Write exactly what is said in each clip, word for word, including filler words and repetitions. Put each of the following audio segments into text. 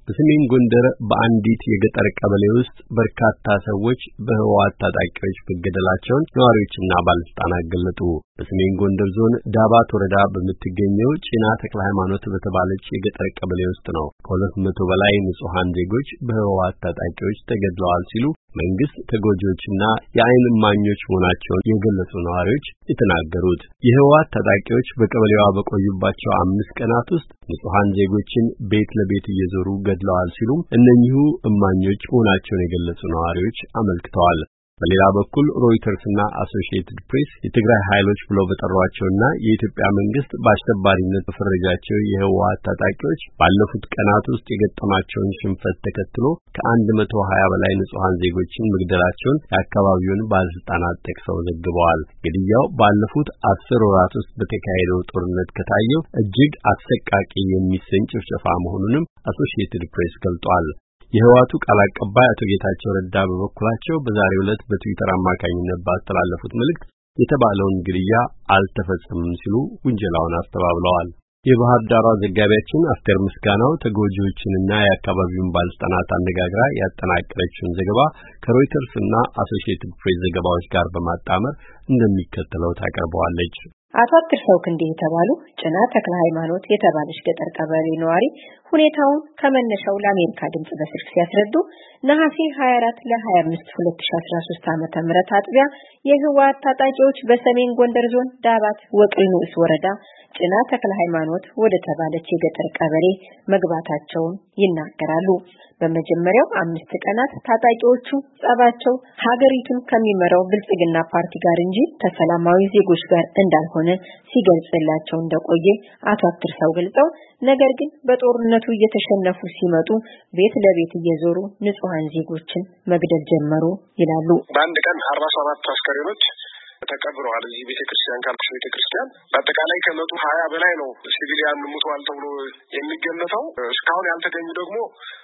በሰሜን ጎንደር በአንዲት የገጠር ቀበሌ ውስጥ በርካታ ሰዎች በህወሓት ታጣቂዎች መገደላቸውን ነዋሪዎችና ባለስልጣናት ገለጹ። በሰሜን ጎንደር ዞን ዳባት ወረዳ በምትገኘው ጭና ተክለ ሃይማኖት በተባለች የገጠር ቀበሌ ውስጥ ነው ከሁለት መቶ በላይ ንጹሃን ዜጎች በህወሓት ታጣቂዎች ተገድለዋል ሲሉ መንግስት ተጎጂዎችና የዓይን እማኞች መሆናቸውን የገለጹ ነዋሪዎች የተናገሩት። የህወሓት ታጣቂዎች በቀበሌዋ በቆዩባቸው አምስት ቀናት ውስጥ ንጹሃን ዜጎችን ቤት ለቤት እየዞሩ ገድለዋል ሲሉ እነኚሁ እማኞች መሆናቸውን የገለጹ ነዋሪዎች አመልክተዋል። በሌላ በኩል ሮይተርስና አሶሺየትድ ፕሬስ የትግራይ ኃይሎች ብለው በጠሯቸውና የኢትዮጵያ መንግስት በአሸባሪነት በፈረጃቸው የህወሓት ታጣቂዎች ባለፉት ቀናት ውስጥ የገጠማቸውን ሽንፈት ተከትሎ ከአንድ መቶ ሀያ በላይ ንጹሃን ዜጎችን መግደላቸውን የአካባቢውን ባለስልጣናት ጠቅሰው ዘግበዋል። ግድያው ባለፉት አስር ወራት ውስጥ በተካሄደው ጦርነት ከታየው እጅግ አሰቃቂ የሚሰኝ ጭፍጨፋ መሆኑንም አሶሺየትድ ፕሬስ ገልጧል። የህወሓቱ ቃል አቀባይ አቶ ጌታቸው ረዳ በበኩላቸው በዛሬው ዕለት በትዊተር አማካኝነት ባስተላለፉት መልእክት የተባለውን ግድያ አልተፈጸመም ሲሉ ውንጀላውን አስተባብለዋል። የባህር ዳሯ ዘጋቢያችን አስቴር ምስጋናው ተጎጂዎችንና የአካባቢውን ባለስልጣናት አነጋግራ ያጠናቀረችውን ዘገባ ከሮይተርስና አሶሺየትድ ፕሬስ ዘገባዎች ጋር በማጣመር እንደሚከተለው ታቀርበዋለች። አቶ አትርሰው ክንዴ የተባሉ ጭና ተክለ ሃይማኖት የተባለች ገጠር ቀበሌ ነዋሪ ሁኔታውን ከመነሻው ለአሜሪካ ድምጽ በስልክ ሲያስረዱ ነሐሴ ሃያ አራት ለሃያ አምስት ሁለት ሺህ አስራ ሶስት ዓመተ ምህረት አጥቢያ የህወሓት ታጣቂዎች በሰሜን ጎንደር ዞን ዳባት ወቅል ንዑስ ወረዳ ጭና ተክለ ሃይማኖት ወደ ተባለች የገጠር ቀበሌ መግባታቸውን ይናገራሉ። በመጀመሪያው አምስት ቀናት ታጣቂዎቹ ጸባቸው ሀገሪቱን ከሚመራው ብልጽግና ፓርቲ ጋር እንጂ ከሰላማዊ ዜጎች ጋር እንዳልሆነ ሲገልጽላቸው እንደቆየ አቶ አትርሰው ገልጸው ነገር ግን በጦርነቱ እየተሸነፉ ሲመጡ ቤት ለቤት እየዞሩ ንጹሃን ዜጎችን መግደል ጀመሩ ይላሉ። በአንድ ቀን አርባ ሰባት አስከሬኖች ተቀብረዋል። እዚህ ቤተክርስቲያን ካልኩሽ ቤተክርስቲያን በአጠቃላይ ከመቶ ሀያ በላይ ነው ሲቪሊያን ሙተዋል ተብሎ የሚገመተው። እስካሁን ያልተገኙ ደግሞ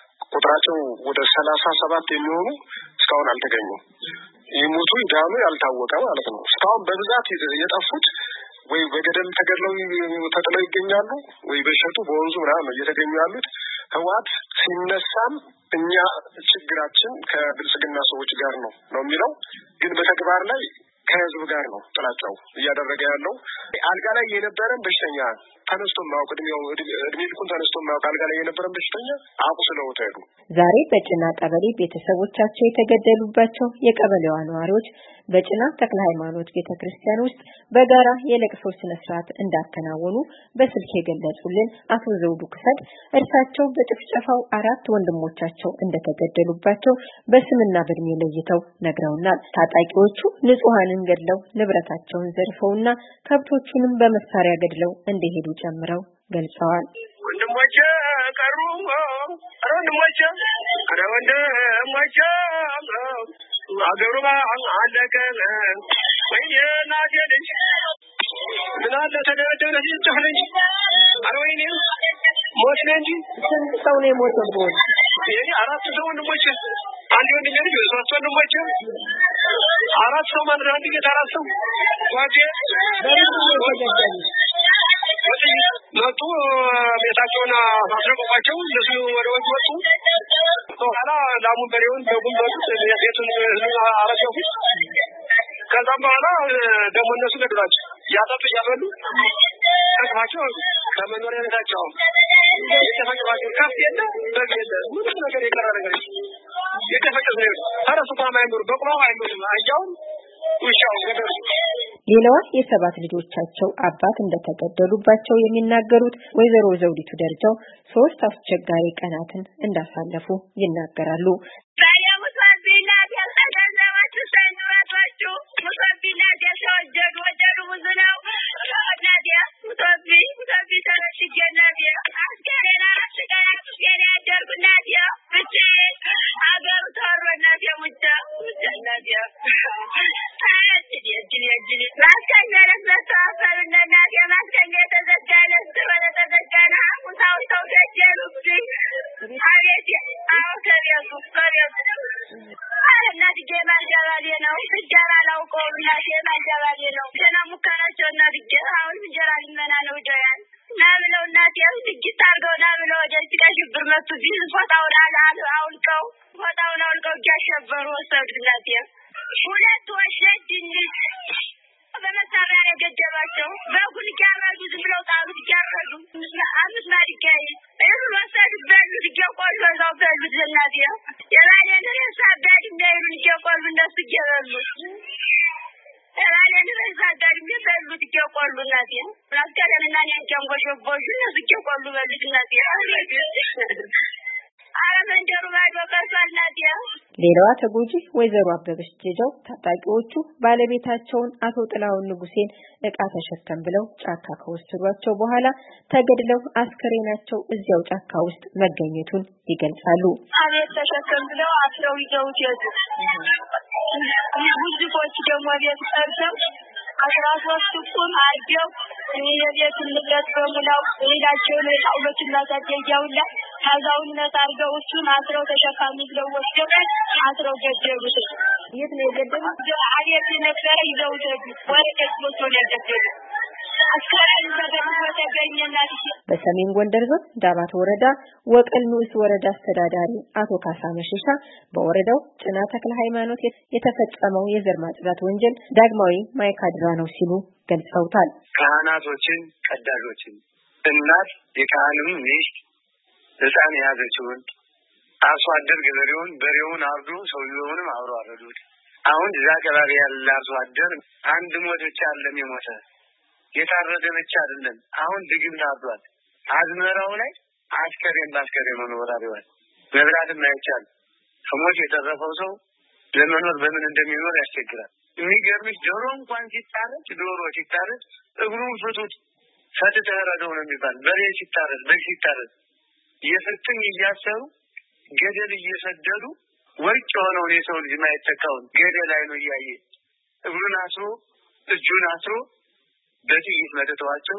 ቁጥራቸው ወደ ሰላሳ ሰባት የሚሆኑ እስካሁን አልተገኙም። ይሞቱ ይዳኑ ያልታወቀ ማለት ነው። እስካሁን በብዛት የጠፉት ወይ በገደል ተገድለው ተጥለው ይገኛሉ ወይ በሸጡ በወንዙ ምናምን ነው እየተገኙ ያሉት። ህወሓት ሲነሳም እኛ ችግራችን ከብልጽግና ሰዎች ጋር ነው ነው የሚለው ግን በተግባር ላይ ከህዝብ ጋር ነው ጥላቻው እያደረገ ያለው። አልጋ ላይ የነበረን በሽተኛ ተነስቶ ማውቅ እድሜው እድሜ ልኩን ተነስቶ ማውቅ አልጋ ላይ የነበረን በሽተኛ አቁስለው ተሄዱ። ዛሬ በጭና ቀበሌ ቤተሰቦቻቸው የተገደሉባቸው የቀበሌዋ ነዋሪዎች በጭና ተክለ ሃይማኖት ቤተክርስቲያን ውስጥ በጋራ የለቅሶ ስነ ስርዓት እንዳከናወኑ በስልክ የገለጹልን አቶ ዘውዱ ክሰድ እርሳቸው በጭፍጨፋው አራት ወንድሞቻቸው እንደተገደሉባቸው በስምና በእድሜ ለይተው ነግረውናል። ታጣቂዎቹ ንጹሃንን ገድለው ንብረታቸውን ዘርፈውና ከብቶቹንም በመሳሪያ ገድለው እንደሄዱ ጨምረው ገልጸዋል። ወንድሞቼ ቀሩ ወንድሞቼ አረ ወንድሞቼ አገሩባ አለቀ ወይኔና ጀልጅ ምን አለ ተደረደረ ይቻለኝ አረ ወይኔ ሞት ነው እንጂ ስንት ሰው ነው የሞተው? የኔ አራት ሰው ወንድሞቼ አንድ ወንድሜ ልጅ ሶስት ወንድሞቼ አራት ሰው ማለት አንድ ጌታ አራት ሰው ዋቴ በምን ነው የተገደሉት? መጡ ቤታቸውን አስረቀቋቸው። እነሱ ወደ ወንዝ ወጡ። በኋላ ላሙን በሬውን በጉን በጡት የሴቱን አረገፉ። ከዛም በኋላ ደግሞ እነሱ ገድሏቸው ያጠጡ እያበሉ ተስፋቸው ከመኖሪያ ቤታቸው የተፈቀባቸው ከፍ የለ በግ የለ ምንም ነገር የቀረ ነገር የተፈቀደ ነው። ተረሱ ማይምሩ በቁማው አይምሩ አያው ውሻው ገደሉ። ሌላዋ የሰባት ልጆቻቸው አባት እንደተገደሉባቸው የሚናገሩት ወይዘሮ ዘውዲቱ ደረጃው ሶስት አስቸጋሪ ቀናትን እንዳሳለፉ ይናገራሉ። መጡ ቢል ፎጣውን አውልቀው ፎጣውን አውልቀው እያሸበሩ ወሰዱት እናቴ ሁለት ወሸት ድንች በመሳሪያ የገደባቸው በጉን ያመዱ ዝም ብለው ጣሉት ያመዱ አምስት ማዲጋይ እሱ ወሰዱት በሉት እየቆሉ እዛው በሉት እናቴ የላሌን ሬሳ አዳድ እንዳይሉን እየቆሉ እነሱ እየበሉ የላሌን ሬሳ አዳድ በሉት እየቆሉ እናቴ ራስከለንና እኔን ጀንጎሾቦሹ እነሱ እየቆሉ በሉት እናቴ አረመንደሩ ባዶ ቀርቷል እናቴ። ሌላዋ ተጎጂ ወይዘሮ አበበች ጀጃው ታጣቂዎቹ ባለቤታቸውን አቶ ጥላውን ንጉሴን ዕቃ ተሸከም ብለው ጫካ ከወሰዷቸው በኋላ ተገድለው አስከሬናቸው እዚያው ጫካ ውስጥ መገኘቱን ይገልጻሉ። አቤት ተሸከም ብለው አስረው ይዘውት ሄዱ። ብዙዎች ደግሞ ቤት ሰርተው አስራ ሶስት ቁም አርገው የቤት ንብረት በሙላው ሌላቸውን ጣውሎችና ታጀያውላ ታዛውን ነታርገው እሱን አስረው ተሸካሚ ብለው ወስደው አስረው ገደሉት። የት ነው የገደሉት? አቤት ነበር ይዘውት ሄዱ። ወረቀት ወጥቶ ነው የገደሉት። አስከሬን ተገኝቶ ተገኘና በሰሜን ጎንደር ዞን ዳባት ወረዳ ወቀል ንዑስ ወረዳ አስተዳዳሪ አቶ ካሳ መሸሻ በወረዳው ጭና ተክለ ሃይማኖት የተፈጸመው የዘር ማጽዳት ወንጀል ዳግማዊ ማይካድራ ነው ሲሉ ገልጸውታል። ካህናቶችን ቀዳጆችን እናት የካህንም ሚስት ህፃን ያዘችውን አርሶ አደር ገበሬውን በሬውን አርዶ ሰውየውንም አብሮ አረዱት። አሁን እዛ ገበሬ ያለ አርሶ አደር አንድ ሞት ብቻ አይደለም የሞተ የታረደ ብቻ አይደለም አሁን ድግም ታርዷል። አዝመራው ላይ አስከሬን ባስከሬን ነው ወራሪዋል መብራትም አይቻል ከሞት የተረፈው ሰው ለመኖር በምን እንደሚኖር ያስቸግራል። የሚገርምሽ ዶሮ እንኳን ሲታረድ ዶሮ ሲታረድ እግሩን ፍቱት ፈትተረደው ነው የሚባል በሬ ሲታረድ በግ ሲታረድ የፍጥኝ እያሰሩ ገደል እየሰደዱ ወርጭ ሆነው የሰው ልጅ ማይተካውን ገደል ላይ ነው ያየ እግሩን አስሮ እጁን አስሮ በጥይት መተተዋቸው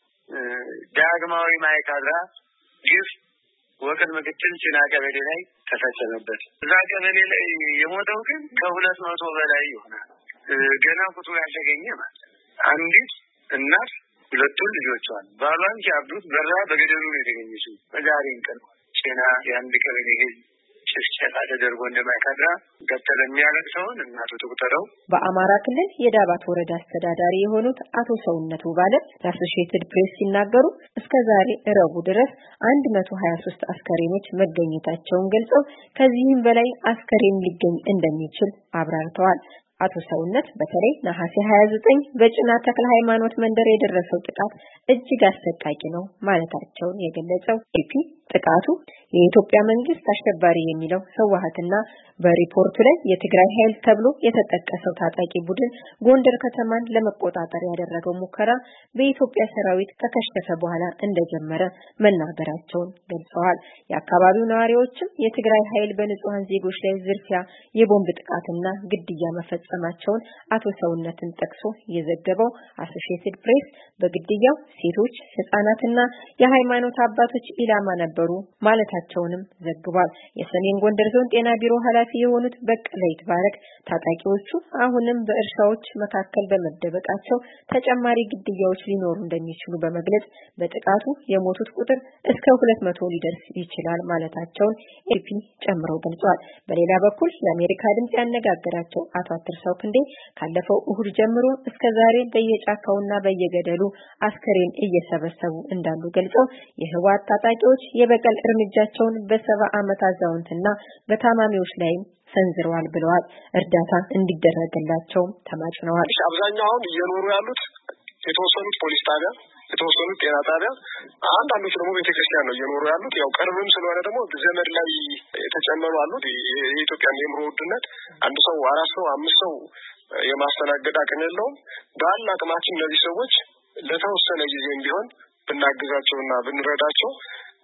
ዳግማዊ ማይካድራ ግፍ ወቀል ምክትል ጭና ቀበሌ ላይ ተፈጸመበት። እዛ ቀበሌ ላይ የሞተው ግን ከሁለት መቶ በላይ ይሆናል። ገና ቁጡ ያልተገኘ ማለት አንዲት እናት ሁለቱን ልጆቿን ባሏን ሲያብዱት በራ በገደሉ ነው የተገኘችው። በዛሬን ቀን ጭና የአንድ ቀበሌ ህዝብ ጭፍጨፋ ተደርጎ እንደማይካድራ ገተለ የሚያለቅሰውን እናቱ ተቆጠረው። በአማራ ክልል የዳባት ወረዳ አስተዳዳሪ የሆኑት አቶ ሰውነቱ ባለ ለአሶሺየትድ ፕሬስ ሲናገሩ እስከዛሬ ረቡዕ ድረስ አንድ መቶ ሀያ ሶስት አስከሬኖች መገኘታቸውን ገልጸው ከዚህም በላይ አስከሬን ሊገኝ እንደሚችል አብራርተዋል። አቶ ሰውነት በተለይ ነሐሴ ሀያ ዘጠኝ በጭና ተክለ ሃይማኖት መንደር የደረሰው ጥቃት እጅግ አሰቃቂ ነው ማለታቸውን የገለጸው ኢፒ ጥቃቱ የኢትዮጵያ መንግስት አሸባሪ የሚለው ህወሓትና በሪፖርቱ ላይ የትግራይ ኃይል ተብሎ የተጠቀሰው ታጣቂ ቡድን ጎንደር ከተማን ለመቆጣጠር ያደረገው ሙከራ በኢትዮጵያ ሰራዊት ከከሸፈ በኋላ እንደጀመረ መናገራቸውን ገልጸዋል። የአካባቢው ነዋሪዎችም የትግራይ ኃይል በንጹሃን ዜጎች ላይ ዝርፊያ፣ የቦምብ ጥቃትና ግድያ መፈጸማቸውን አቶ ሰውነትን ጠቅሶ የዘገበው አሶሺየትድ ፕሬስ በግድያው ሴቶች፣ ህፃናትና የሃይማኖት አባቶች ኢላማ ነበሩ ማለታቸውንም ዘግቧል። የሰሜን ጎንደር ዞን ጤና ቢሮ ኃላፊ የሆኑት በቀለ ይትባረክ ታጣቂዎቹ አሁንም በእርሻዎች መካከል በመደበቃቸው ተጨማሪ ግድያዎች ሊኖሩ እንደሚችሉ በመግለጽ በጥቃቱ የሞቱት ቁጥር እስከ ሁለት መቶ ሊደርስ ይችላል ማለታቸውን ኤፒ ጨምሮ ገልጿል። በሌላ በኩል የአሜሪካ ድምጽ ያነጋገራቸው አቶ አትርሳው ክንዴ ካለፈው እሁድ ጀምሮ እስከ ዛሬ በየጫካውና በየገደሉ አስከሬን እየሰበሰቡ እንዳሉ ገልጸው የህወሓት ታጣቂዎች የበቀል እርምጃቸውን በሰባ ዓመት አዛውንትና በታማሚዎች ላይ ሰንዝረዋል ብለዋል። እርዳታ እንዲደረግላቸው ተማጽነዋል። አብዛኛው አሁን እየኖሩ ያሉት የተወሰኑት ፖሊስ ጣቢያ፣ የተወሰኑት ጤና ጣቢያ፣ አንዳንዶቹ ደግሞ ቤተክርስቲያን ነው እየኖሩ ያሉት። ያው ቅርብም ስለሆነ ደግሞ ዘመድ ላይ የተጨመሩ አሉት። የኢትዮጵያ የኑሮ ውድነት አንድ ሰው አራት ሰው አምስት ሰው የማስተናገድ አቅም የለውም። ባለ አቅማችን እነዚህ ሰዎች ለተወሰነ ጊዜም ቢሆን ብናግዛቸውና ብንረዳቸው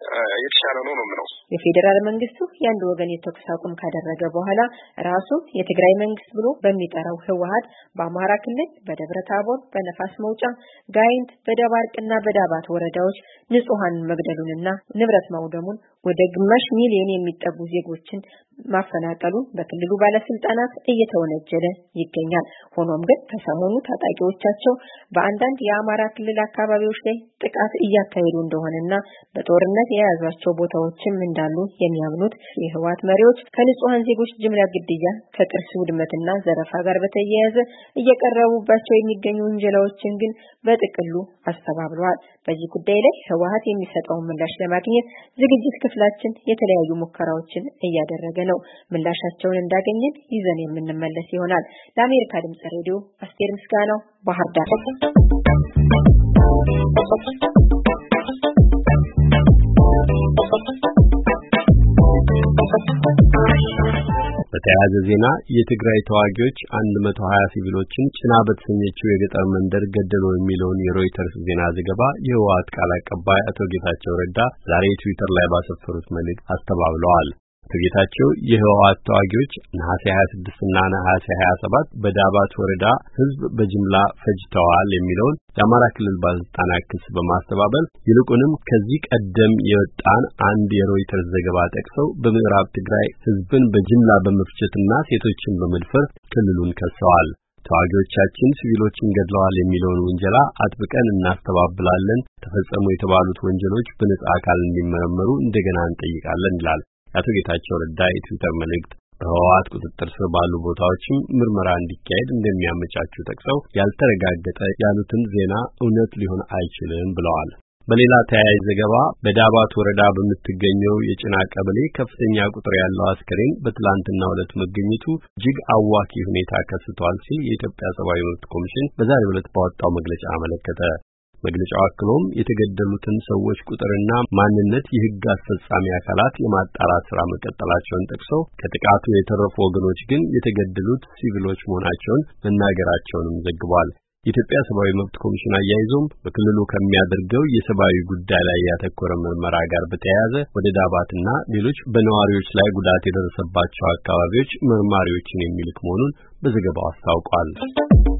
የተሻለ ነው ነው ምነው። የፌደራል መንግስቱ የአንድ ወገን የተኩስ አቁም ካደረገ በኋላ ራሱ የትግራይ መንግስት ብሎ በሚጠራው ህወሓት በአማራ ክልል በደብረ ታቦር፣ በነፋስ መውጫ፣ ጋይንት፣ በደባርቅና በዳባት ወረዳዎች ንጹሃን መግደሉንና ንብረት ማውደሙን ወደ ግማሽ ሚሊዮን የሚጠጉ ዜጎችን ማፈናቀሉ በክልሉ ባለስልጣናት እየተወነጀለ ይገኛል። ሆኖም ግን ከሰሞኑ ታጣቂዎቻቸው በአንዳንድ የአማራ ክልል አካባቢዎች ላይ ጥቃት እያካሄዱ እንደሆነና በጦርነት የያዟቸው ቦታዎችም እንዳሉ የሚያምኑት የህወሓት መሪዎች ከንጹሃን ዜጎች ጅምላ ግድያ ከቅርስ ውድመትና ዘረፋ ጋር በተያያዘ እየቀረቡባቸው የሚገኙ ወንጀላዎችን ግን በጥቅሉ አስተባብለዋል። በዚህ ጉዳይ ላይ ህወሓት የሚሰጠውን ምላሽ ለማግኘት ዝግጅት ክፍላችን የተለያዩ ሙከራዎችን እያደረገ ነው። ምላሻቸውን እንዳገኘን ይዘን የምንመለስ ይሆናል። ለአሜሪካ ድምጽ ሬዲዮ አስቴር ምስጋናው ባህር ዳር። በተያያዘ ዜና የትግራይ ተዋጊዎች አንድ መቶ ሀያ ሲቪሎችን ጭና በተሰኘችው የገጠር መንደር ገደሉ የሚለውን የሮይተርስ ዜና ዘገባ የህወሓት ቃል አቀባይ አቶ ጌታቸው ረዳ ዛሬ ትዊተር ላይ ባሰፈሩት መልእክት አስተባብለዋል። አቶ ጌታቸው የህወሓት ተዋጊዎች ነሐሴ ሀያ ስድስት እና ነሐሴ ሀያ ሰባት በዳባት ወረዳ ህዝብ በጅምላ ፈጅተዋል የሚለውን የአማራ ክልል ባለስልጣናት ክስ በማስተባበል ይልቁንም ከዚህ ቀደም የወጣን አንድ የሮይተርስ ዘገባ ጠቅሰው በምዕራብ ትግራይ ህዝብን በጅምላ በመፍጀትና ሴቶችን በመድፈር ክልሉን ከሰዋል። ተዋጊዎቻችን ሲቪሎችን ገድለዋል የሚለውን ወንጀላ አጥብቀን እናስተባብላለን። ተፈጸሙ የተባሉት ወንጀሎች በነጻ አካል እንዲመረመሩ እንደገና እንጠይቃለን ይላል አቶ ጌታቸው ረዳ የትዊተር መልእክት። በህወሓት ቁጥጥር ስር ባሉ ቦታዎችም ምርመራ እንዲካሄድ እንደሚያመቻቹ ጠቅሰው ያልተረጋገጠ ያሉትን ዜና እውነት ሊሆን አይችልም ብለዋል። በሌላ ተያያዥ ዘገባ በዳባት ወረዳ በምትገኘው የጭና ቀበሌ ከፍተኛ ቁጥር ያለው አስከሬን በትላንትናው ዕለት መገኘቱ እጅግ አዋኪ ሁኔታ ከስቷል ሲል የኢትዮጵያ ሰብአዊ መብት ኮሚሽን በዛሬው ዕለት ባወጣው መግለጫ አመለከተ። መግለጫው አክሎም የተገደሉትን ሰዎች ቁጥርና ማንነት የህግ አስፈጻሚ አካላት የማጣራት ስራ መቀጠላቸውን ጠቅሰው ከጥቃቱ የተረፉ ወገኖች ግን የተገደሉት ሲቪሎች መሆናቸውን መናገራቸውንም ዘግቧል። የኢትዮጵያ ሰብአዊ መብት ኮሚሽን አያይዞም በክልሉ ከሚያደርገው የሰብአዊ ጉዳይ ላይ ያተኮረ ምርመራ ጋር በተያያዘ ወደ ዳባትና ሌሎች በነዋሪዎች ላይ ጉዳት የደረሰባቸው አካባቢዎች መርማሪዎችን የሚልክ መሆኑን በዘገባው አስታውቋል።